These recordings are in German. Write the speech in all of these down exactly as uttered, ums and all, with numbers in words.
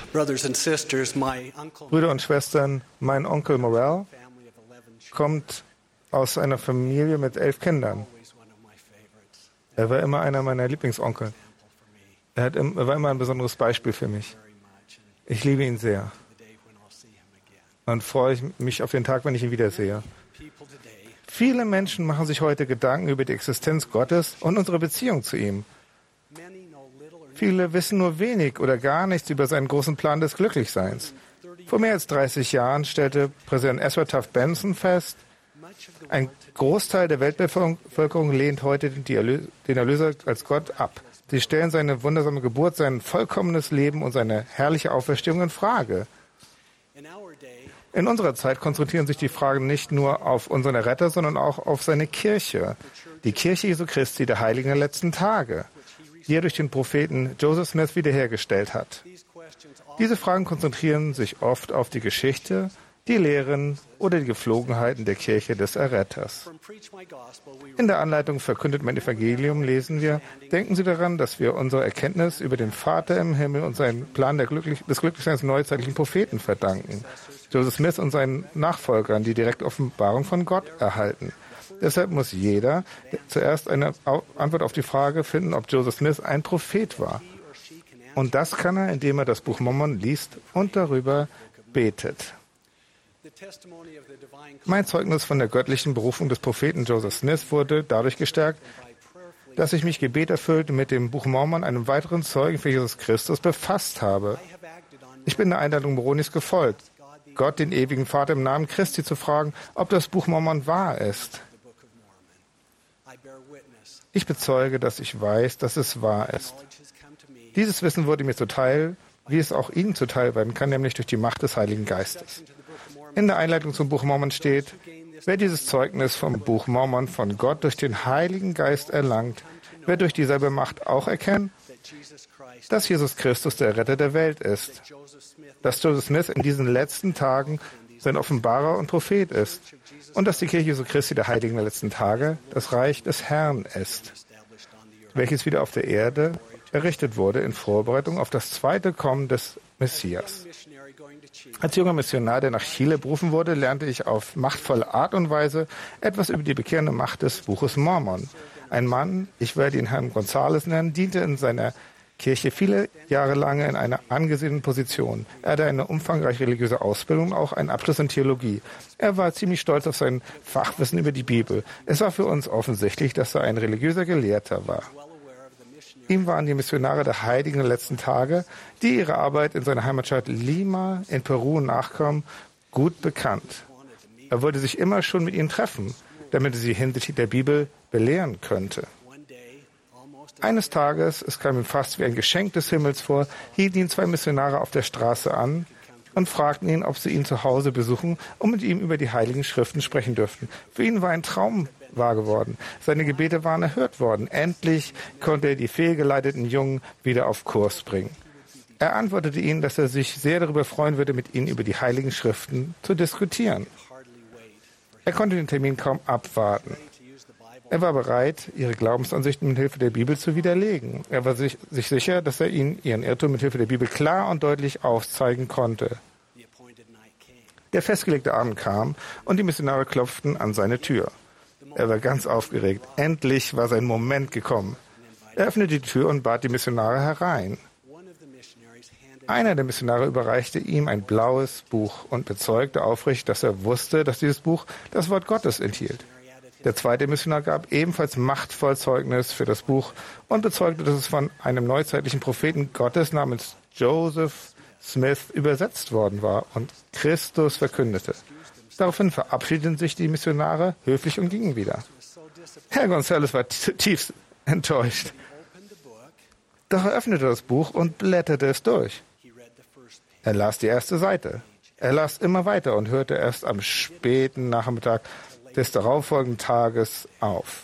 Brüder und Schwestern, mein Onkel Morell kommt aus einer Familie mit elf Kindern. Er war immer einer meiner Lieblingsonkel. Er, hat, er war immer ein besonderes Beispiel für mich. Ich liebe ihn sehr. Und freue mich auf den Tag, wenn ich ihn wiedersehe. Viele Menschen machen sich heute Gedanken über die Existenz Gottes und unsere Beziehung zu ihm. Viele wissen nur wenig oder gar nichts über seinen großen Plan des Glücklichseins. Vor mehr als dreißig Jahren stellte Präsident Ezra Taft Benson fest, ein Großteil der Weltbevölkerung lehnt heute den Erlöser als Gott ab. Sie stellen seine wundersame Geburt, sein vollkommenes Leben und seine herrliche Auferstehung in Frage. In unserer Zeit konzentrieren sich die Fragen nicht nur auf unseren Erretter, sondern auch auf seine Kirche, die Kirche Jesu Christi, der Heiligen der letzten Tage, die er durch den Propheten Joseph Smith wiederhergestellt hat. Diese Fragen konzentrieren sich oft auf die Geschichte, die Lehren oder die Gepflogenheiten der Kirche des Erretters. In der Anleitung Verkündet mein Evangelium lesen wir, denken Sie daran, dass wir unsere Erkenntnis über den Vater im Himmel und seinen Plan der Glücklich- des Glücklichseins neuzeitlichen Propheten verdanken. Joseph Smith und seinen Nachfolgern die direkte Offenbarung von Gott erhalten. Deshalb muss jeder zuerst eine Antwort auf die Frage finden, ob Joseph Smith ein Prophet war. Und das kann er, indem er das Buch Mormon liest und darüber betet. Mein Zeugnis von der göttlichen Berufung des Propheten Joseph Smith wurde dadurch gestärkt, dass ich mich gebeterfüllt mit dem Buch Mormon, einem weiteren Zeugen für Jesus Christus, befasst habe. Ich bin der Einladung Moronis gefolgt, Gott, den ewigen Vater, im Namen Christi zu fragen, ob das Buch Mormon wahr ist. Ich bezeuge, dass ich weiß, dass es wahr ist. Dieses Wissen wurde mir zuteil, wie es auch Ihnen zuteil werden kann, nämlich durch die Macht des Heiligen Geistes. In der Einleitung zum Buch Mormon steht, wer dieses Zeugnis vom Buch Mormon von Gott durch den Heiligen Geist erlangt, wird durch dieselbe Macht auch erkennen, dass Jesus Christus der Retter der Welt ist, dass Joseph Smith in diesen letzten Tagen sein Offenbarer und Prophet ist und dass die Kirche Jesu Christi der Heiligen der letzten Tage das Reich des Herrn ist, welches wieder auf der Erde errichtet wurde in Vorbereitung auf das zweite Kommen des Messias. Als junger Missionar, der nach Chile berufen wurde, lernte ich auf machtvolle Art und Weise etwas über die bekehrende Macht des Buches Mormon. Ein Mann, ich werde ihn Herrn Gonzales nennen, diente in seiner Kirche viele Jahre lang in einer angesehenen Position. Er hatte eine umfangreiche religiöse Ausbildung und auch einen Abschluss in Theologie. Er war ziemlich stolz auf sein Fachwissen über die Bibel. Es war für uns offensichtlich, dass er ein religiöser Gelehrter war. Ihm waren die Missionare der Heiligen der letzten Tage, die ihre Arbeit in seiner Heimatstadt Lima in Peru nachkommen, gut bekannt. Er wollte sich immer schon mit ihnen treffen, damit er sie hinsichtlich der Bibel belehren könnte. Eines Tages, es kam ihm fast wie ein Geschenk des Himmels vor, hielten ihn zwei Missionare auf der Straße an und fragten ihn, ob sie ihn zu Hause besuchen und mit ihm über die Heiligen Schriften sprechen dürften. Für ihn war ein Traum wahr geworden. Seine Gebete waren erhört worden. Endlich konnte er die fehlgeleiteten Jungen wieder auf Kurs bringen. Er antwortete ihnen, dass er sich sehr darüber freuen würde, mit ihnen über die Heiligen Schriften zu diskutieren. Er konnte den Termin kaum abwarten. Er war bereit, ihre Glaubensansichten mit Hilfe der Bibel zu widerlegen. Er war sich, sich sicher, dass er ihnen ihren Irrtum mit Hilfe der Bibel klar und deutlich aufzeigen konnte. Der festgelegte Abend kam und die Missionare klopften an seine Tür. Er war ganz aufgeregt. Endlich war sein Moment gekommen. Er öffnete die Tür und bat die Missionare herein. Einer der Missionare überreichte ihm ein blaues Buch und bezeugte aufrichtig, dass er wusste, dass dieses Buch das Wort Gottes enthielt. Der zweite Missionar gab ebenfalls machtvoll Zeugnis für das Buch und bezeugte, dass es von einem neuzeitlichen Propheten Gottes namens Joseph Smith übersetzt worden war und Christus verkündete. Daraufhin verabschiedeten sich die Missionare höflich und gingen wieder. Herr Gonzales war tief enttäuscht. Doch er öffnete das Buch und blätterte es durch. Er las die erste Seite. Er las immer weiter und hörte erst am späten Nachmittag des darauffolgenden Tages auf.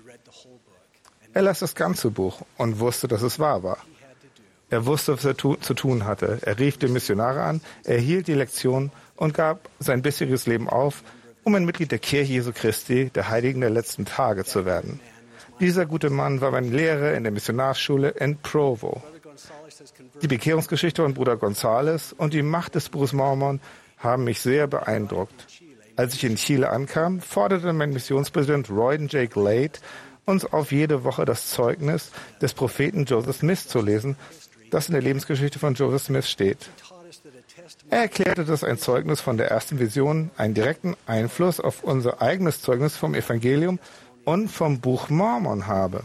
Er las das ganze Buch und wusste, dass es wahr war. Er wusste, was er tu- zu tun hatte. Er rief die Missionare an, er hielt die Lektion und gab sein bisheriges Leben auf, um ein Mitglied der Kirche Jesu Christi, der Heiligen der letzten Tage, zu werden. Dieser gute Mann war mein Lehrer in der Missionarschule in Provo. Die Bekehrungsgeschichte von Bruder Gonzales und die Macht des Buches Mormon haben mich sehr beeindruckt. Als ich in Chile ankam, forderte mein Missionspräsident Royden J. Glade, uns auf jede Woche das Zeugnis des Propheten Joseph Smith zu lesen, das in der Lebensgeschichte von Joseph Smith steht. Er erklärte, dass ein Zeugnis von der ersten Vision einen direkten Einfluss auf unser eigenes Zeugnis vom Evangelium und vom Buch Mormon habe.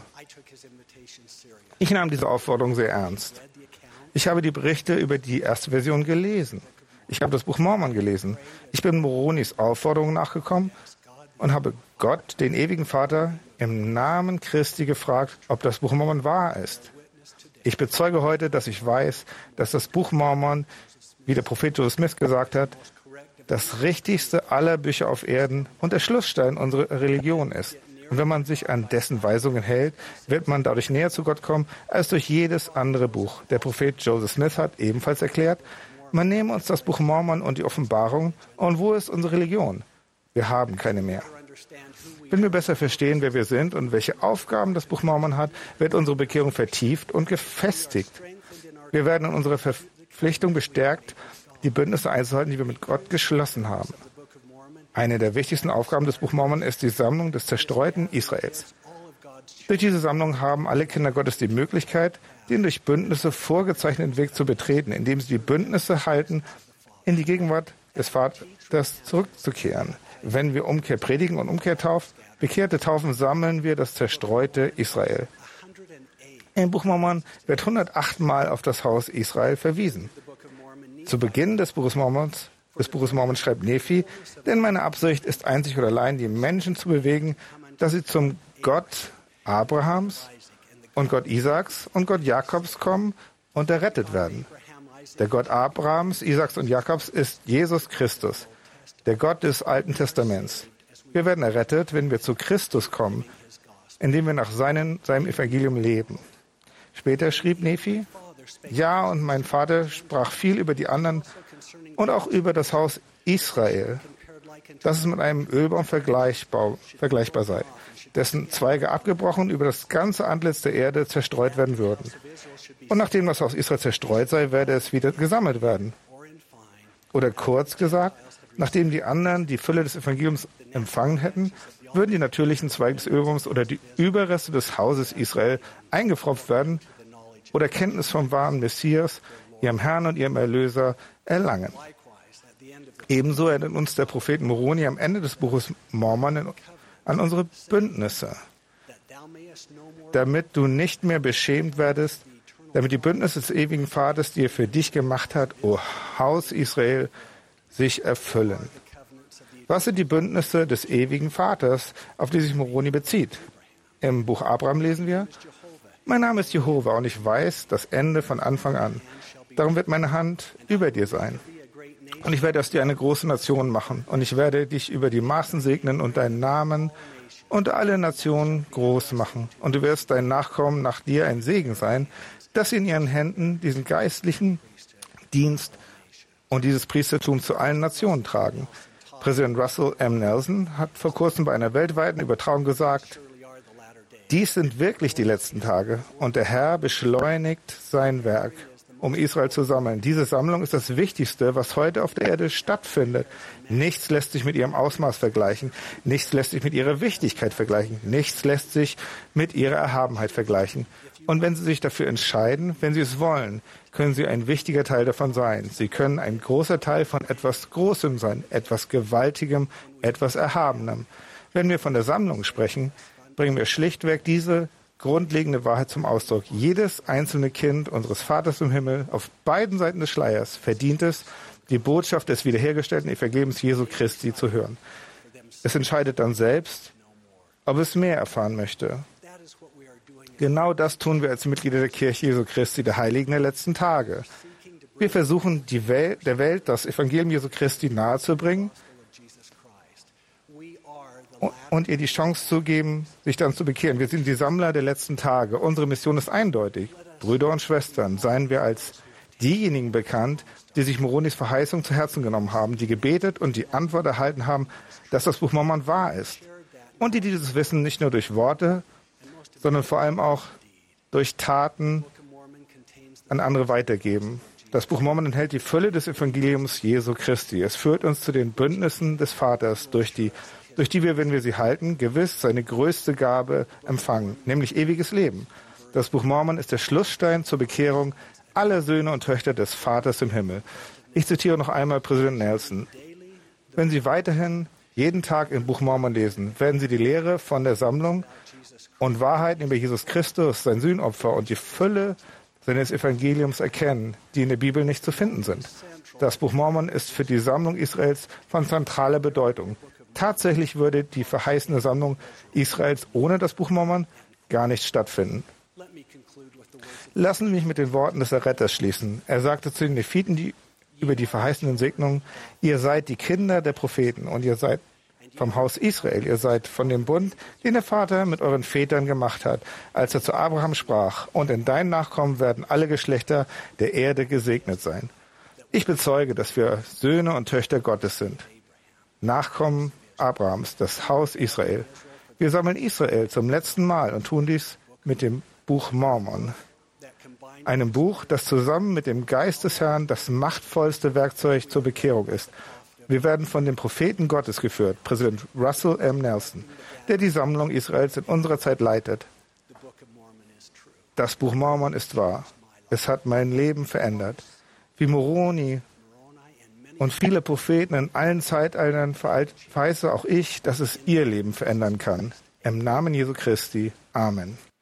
Ich nahm diese Aufforderung sehr ernst. Ich habe die Berichte über die erste Version gelesen. Ich habe das Buch Mormon gelesen. Ich bin Moronis Aufforderung nachgekommen und habe Gott, den ewigen Vater, im Namen Christi gefragt, ob das Buch Mormon wahr ist. Ich bezeuge heute, dass ich weiß, dass das Buch Mormon, wie der Prophet Joseph Smith gesagt hat, das richtigste aller Bücher auf Erden und der Schlussstein unserer Religion ist. Und wenn man sich an dessen Weisungen hält, wird man dadurch näher zu Gott kommen als durch jedes andere Buch. Der Prophet Joseph Smith hat ebenfalls erklärt, man nehme uns das Buch Mormon und die Offenbarung, und wo ist unsere Religion? Wir haben keine mehr. Wenn wir besser verstehen, wer wir sind und welche Aufgaben das Buch Mormon hat, wird unsere Bekehrung vertieft und gefestigt. Wir werden in unserer Verpflichtung bestärkt, die Bündnisse einzuhalten, die wir mit Gott geschlossen haben. Eine der wichtigsten Aufgaben des Buch Mormon ist die Sammlung des zerstreuten Israels. Durch diese Sammlung haben alle Kinder Gottes die Möglichkeit, den durch Bündnisse vorgezeichneten Weg zu betreten, indem sie die Bündnisse halten, in die Gegenwart des Vaters zurückzukehren. Wenn wir Umkehr predigen und Umkehr taufen, bekehrte Taufen, sammeln wir das zerstreute Israel. Im Buch Mormon wird hundertacht Mal auf das Haus Israel verwiesen. Zu Beginn des Buches Mormons, des Buches Mormon schreibt Nephi, denn meine Absicht ist einzig und allein, die Menschen zu bewegen, dass sie zum Gott Abrahams und Gott Isaaks und Gott Jakobs kommen und errettet werden. Der Gott Abrahams, Isaaks und Jakobs ist Jesus Christus, der Gott des Alten Testaments. Wir werden errettet, wenn wir zu Christus kommen, indem wir nach seinen, seinem Evangelium leben. Später schrieb Nephi, ja, und mein Vater sprach viel über die anderen und auch über das Haus Israel, dass es mit einem Ölbaum vergleichbar, vergleichbar sei, dessen Zweige abgebrochen über das ganze Antlitz der Erde zerstreut werden würden. Und nachdem das Haus Israel zerstreut sei, werde es wieder gesammelt werden. Oder kurz gesagt, nachdem die anderen die Fülle des Evangeliums empfangen hätten, würden die natürlichen Zweige des Ölbaums oder die Überreste des Hauses Israel eingepfropft werden oder Kenntnis vom wahren Messias, ihrem Herrn und ihrem Erlöser, erlangen. Ebenso erinnert uns der Prophet Moroni am Ende des Buches Mormon an unsere Bündnisse, damit du nicht mehr beschämt werdest, damit die Bündnisse des ewigen Vaters, die er für dich gemacht hat, o Haus Israel, sich erfüllen. Was sind die Bündnisse des ewigen Vaters, auf die sich Moroni bezieht? Im Buch Abraham lesen wir, mein Name ist Jehova und ich weiß das Ende von Anfang an. Darum wird meine Hand über dir sein. Und ich werde aus dir eine große Nation machen. Und ich werde dich über die Maßen segnen und deinen Namen und alle Nationen groß machen. Und du wirst deinen Nachkommen nach dir ein Segen sein, dass sie in ihren Händen diesen geistlichen Dienst und dieses Priestertum zu allen Nationen tragen. Präsident Russell M. Nelson hat vor kurzem bei einer weltweiten Übertragung gesagt, dies sind wirklich die letzten Tage und der Herr beschleunigt sein Werk, um Israel zu sammeln. Diese Sammlung ist das Wichtigste, was heute auf der Erde stattfindet. Nichts lässt sich mit ihrem Ausmaß vergleichen. Nichts lässt sich mit ihrer Wichtigkeit vergleichen. Nichts lässt sich mit ihrer Erhabenheit vergleichen. Und wenn Sie sich dafür entscheiden, wenn Sie es wollen, können Sie ein wichtiger Teil davon sein. Sie können ein großer Teil von etwas Großem sein, etwas Gewaltigem, etwas Erhabenem. Wenn wir von der Sammlung sprechen, bringen wir schlichtweg diese grundlegende Wahrheit zum Ausdruck. Jedes einzelne Kind unseres Vaters im Himmel auf beiden Seiten des Schleiers verdient es, die Botschaft des wiederhergestellten Evangeliums Jesu Christi zu hören. Es entscheidet dann selbst, ob es mehr erfahren möchte. Genau das tun wir als Mitglieder der Kirche Jesu Christi, der Heiligen der letzten Tage. Wir versuchen, die Welt, der Welt das Evangelium Jesu Christi nahezubringen und ihr die Chance zu geben, sich dann zu bekehren. Wir sind die Sammler der letzten Tage. Unsere Mission ist eindeutig. Brüder und Schwestern, seien wir als diejenigen bekannt, die sich Moronis Verheißung zu Herzen genommen haben, die gebetet und die Antwort erhalten haben, dass das Buch Mormon wahr ist. Und die dieses Wissen nicht nur durch Worte, sondern vor allem auch durch Taten an andere weitergeben. Das Buch Mormon enthält die Fülle des Evangeliums Jesu Christi. Es führt uns zu den Bündnissen des Vaters, durch die, durch die wir, wenn wir sie halten, gewiss seine größte Gabe empfangen, nämlich ewiges Leben. Das Buch Mormon ist der Schlussstein zur Bekehrung aller Söhne und Töchter des Vaters im Himmel. Ich zitiere noch einmal Präsident Nelson. Wenn Sie weiterhin jeden Tag im Buch Mormon lesen, werden Sie die Lehre von der Sammlung und Wahrheiten über Jesus Christus, sein Sühnopfer und die Fülle seines Evangeliums erkennen, die in der Bibel nicht zu finden sind. Das Buch Mormon ist für die Sammlung Israels von zentraler Bedeutung. Tatsächlich würde die verheißene Sammlung Israels ohne das Buch Mormon gar nicht stattfinden. Lassen Sie mich mit den Worten des Erretters schließen. Er sagte zu den Nephiten die, über die verheißenen Segnungen: Ihr seid die Kinder der Propheten und ihr seid vom Haus Israel. Ihr seid von dem Bund, den der Vater mit euren Vätern gemacht hat, als er zu Abraham sprach: Und in deinen Nachkommen werden alle Geschlechter der Erde gesegnet sein. Ich bezeuge, dass wir Söhne und Töchter Gottes sind. Nachkommen Abrahams, das Haus Israel. Wir sammeln Israel zum letzten Mal und tun dies mit dem Buch Mormon. Einem Buch, das zusammen mit dem Geist des Herrn das machtvollste Werkzeug zur Bekehrung ist. Wir werden von dem Propheten Gottes geführt, Präsident Russell M. Nelson, der die Sammlung Israels in unserer Zeit leitet. Das Buch Mormon ist wahr. Es hat mein Leben verändert. Wie Moroni und viele Propheten in allen Zeitaltern verheiße auch ich, dass es ihr Leben verändern kann. Im Namen Jesu Christi. Amen.